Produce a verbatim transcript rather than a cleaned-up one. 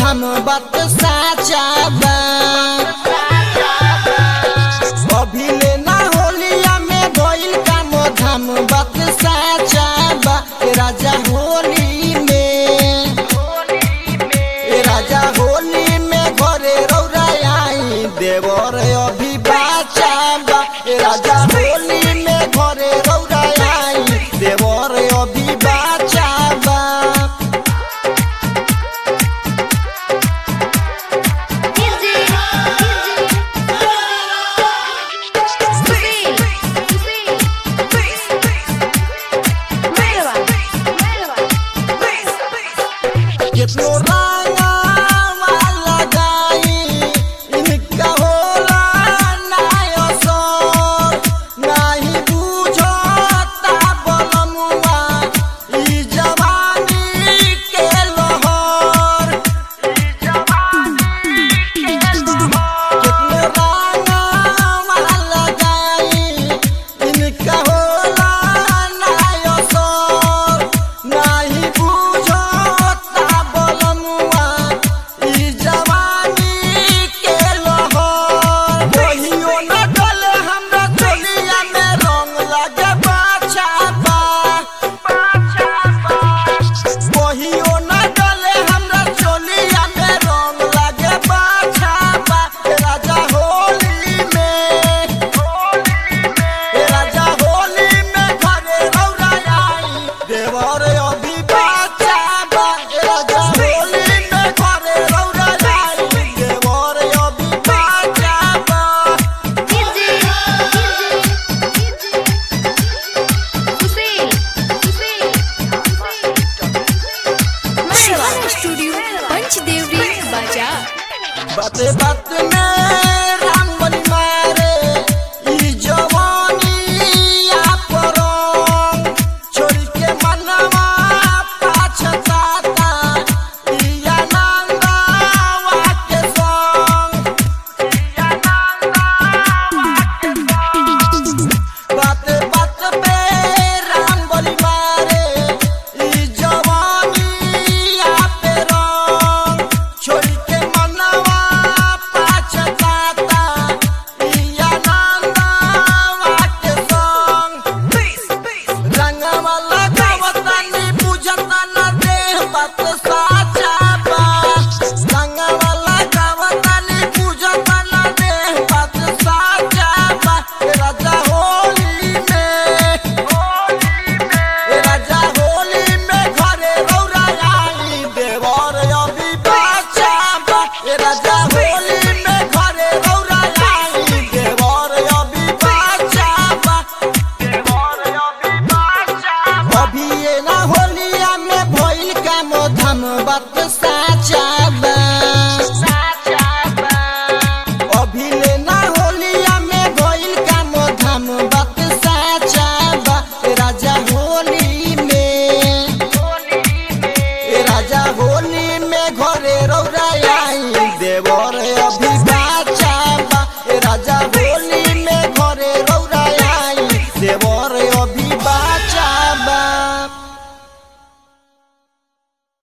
धाम बात साचा बा। अभी लेना होलिया में भइल काम धाम बात साचा बा। ए राजा होली में ए राजा होली में घरे रौरा आई देवर अभी बाचा बा। ए राजा होली में घरे रौरा आई देवर अभी बाचा बा। कितनो रंगवा लगाई इनका होला नाय असर। नाही बुझता बलमुआ ई जवानी के लहर। कितनो रंगवा लगाई इनका होला नाय असर। नाही बुझता बलमुआ ई जवानी के लहर। बहियो न डले हमरा चोलिया में रंग लागे बाछा बा। बहियो न डले हमरा चोलिया में रंग लागे बाछा बा। ए राजा होली में ए राजा होली में घरे रौरा आई देवर अभी बाचा बा। ए राजा होली में घरे रौरा आई देवर अभी बाचा बा। स्टूडियो पंचदेवरी बाजार। बाते बात में राम बनी मारे ई जवानी आपरंग। छोड़ी के मनवा पाछताता ई आनंदवा के संग। बाते बात पे राम बनी मारे ई जवानी आपे रंग। छोड़ी के मनवा पाछताता ई आनंदवा के संग। रंगवा लगावतानी बुझता न देह बात साचा बा। रंगवा लगावतानी बुझता न देह बात साचा बा। ए राजा होली में ए राजा होली में घरे रौरा आई देवर अभी बाचा बा। ए राजा होली में घरे रौरा आई देवर अभी बाचा बा। अभी ये ना होलिया में भइल काम धाम बात साचा बा। अभी लेना होलिया में भइल काम धाम बात साचा बा। ए राजा होली में ए राजा होली में घरे रौरा